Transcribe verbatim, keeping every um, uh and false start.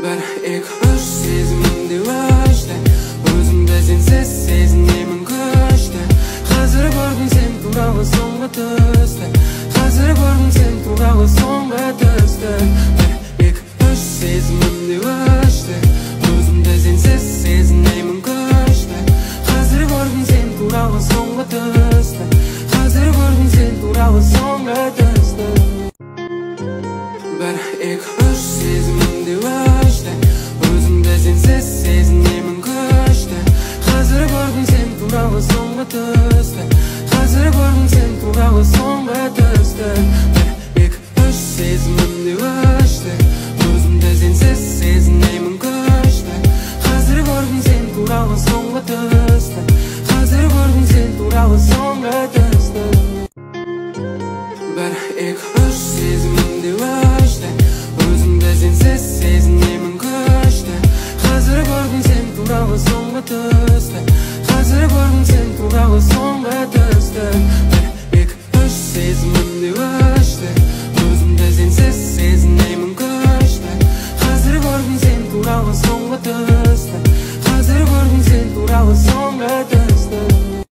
бір екі үш сезімімде өшті, өзімді сенсіз сезінемін күшті. Қазір көрдім сен туралы соңғы түсті, қазір көрдім сен туралы соңғы түсті. бір екі үш сезімімде өшті, өзімді сенсіз сезінемін күшті. Қазір көрдім сен туралы соңғы түсті, қазір көрдім сен туралы соңғы түсті. бір екі үш сезімімде өшті, өзімді сенсіз сезінемін күшті. Қазір көрдім сен туралы соңғы түсті, қазір көрдім сен туралы соңғы түсті. бір екі үш сезімімде өшті, өзімді сенсіз сезінемін күшті. Қазір көрдім сен туралы соңғы түсті, қазір көрдім сен туралы соңғы түсті. бір екі үш сезімімде өшті, өзімді сенсіз сезінемін күшті. Қазір көрдім сен туралы соңғы түсті, қазір көрдім сен туралы соңғы түсті. бір екі үш сезімімде өшті, өзімді сенсіз сезінемін күшті. Қазір көрдім сен туралы соңғы түсті, қазір көрдім сен туралы соңғы түсті.